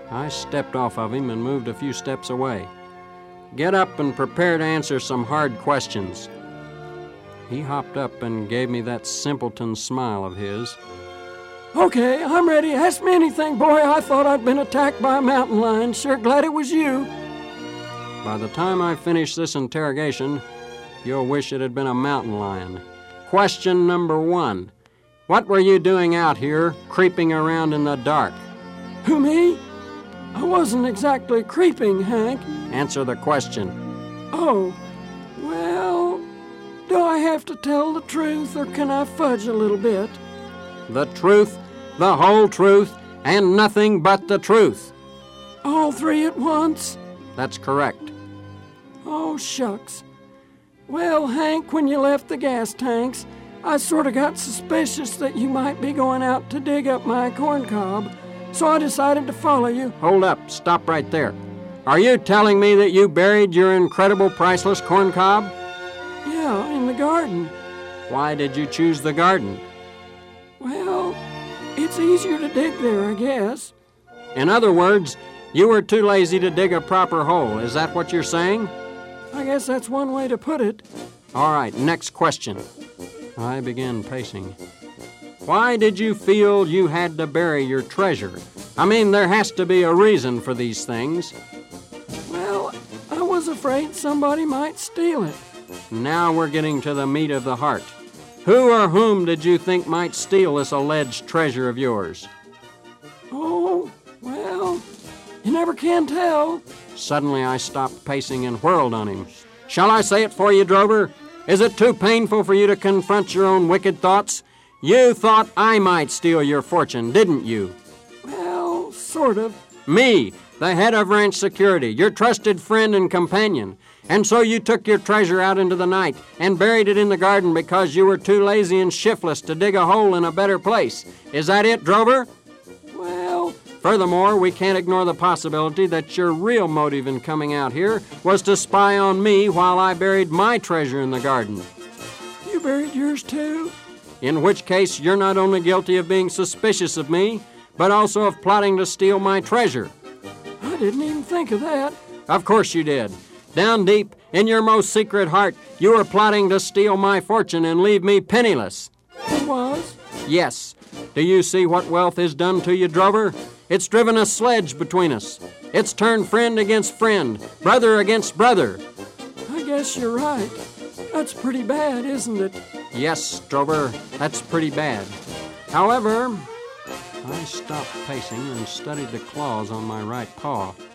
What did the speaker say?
I stepped off of him and moved a few steps away. "Get up and prepare to answer some hard questions." He hopped up and gave me that simpleton smile of his. "Okay, I'm ready. Ask me anything, boy. I thought I'd been attacked by a mountain lion. Sure glad it was you." By the time I finish this interrogation, you'll wish it had been a mountain lion. Question number 1. What were you doing out here, creeping around in the dark? "Who, me? I wasn't exactly creeping, Hank." "Answer the question." "Oh, well, do I have to tell the truth, or can I fudge a little bit?" "The truth, the whole truth, and nothing but the truth." "All three at once?" "That's correct." "Oh, shucks. Well, Hank, when you left the gas tanks, I sort of got suspicious that you might be going out to dig up my corncob, so I decided to follow you." "Hold up. Stop right there. Are you telling me that you buried your incredible priceless corncob?" "Yeah, in the garden." "Why did you choose the garden?" "Well, it's easier to dig there, I guess." "In other words, you were too lazy to dig a proper hole. Is that what you're saying?" "I guess that's one way to put it." "All right, next question." I began pacing. "Why did you feel you had to bury your treasure? I mean, there has to be a reason for these things." "Well, I was afraid somebody might steal it." Now we're getting to the meat of the heart. Who or whom did you think might steal this alleged treasure of yours?" "Oh, well, you never can tell." Suddenly I stopped pacing and whirled on him. "Shall I say it for you, Drover? Is it too painful for you to confront your own wicked thoughts? You thought I might steal your fortune, didn't you?" "Well, sort of." "Me, the head of ranch security, your trusted friend and companion. And so you took your treasure out into the night and buried it in the garden because you were too lazy and shiftless to dig a hole in a better place. Is that it, Drover?" "Well..." "Furthermore, we can't ignore the possibility that your real motive in coming out here was to spy on me while I buried my treasure in the garden." "You buried yours too?" "In which case, you're not only guilty of being suspicious of me, but also of plotting to steal my treasure." "I didn't even think of that." "Of course you did. Down deep, in your most secret heart, you were plotting to steal my fortune and leave me penniless." "I was?" "Yes. Do you see what wealth has done to you, Drover? It's driven a sledge between us. It's turned friend against friend, brother against brother." "I guess you're right. That's pretty bad, isn't it?" "Yes, Drover, that's pretty bad. However..." I stopped pacing and studied the claws on my right paw.